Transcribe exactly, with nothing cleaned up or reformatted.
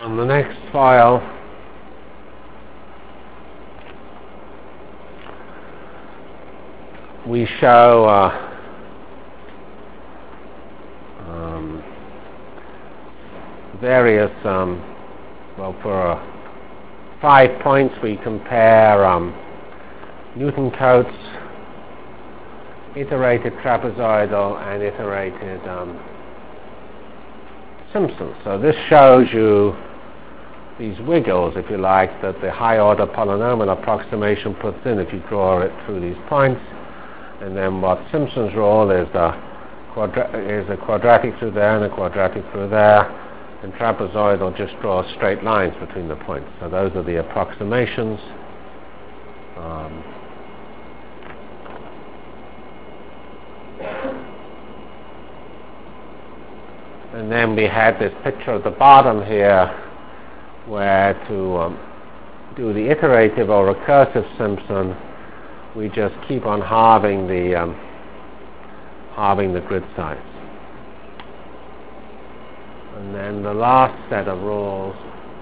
On the next file, we show uh, um, various, um, well, for uh, five points we compare um, Newton Cotes, iterated trapezoidal, and iterated um, Simpson. So this shows you these wiggles, if you like, that the high-order polynomial approximation puts in if you draw it through these points. And then what Simpson's rule is a, quadra is a quadratic through there and a quadratic through there. And trapezoidal just draws straight lines between the points. So those are the approximations. Um, and then we had this picture at the bottom here where to um, do the iterative or recursive Simpson, we just keep on halving the um, halving the grid size. And then the last set of rules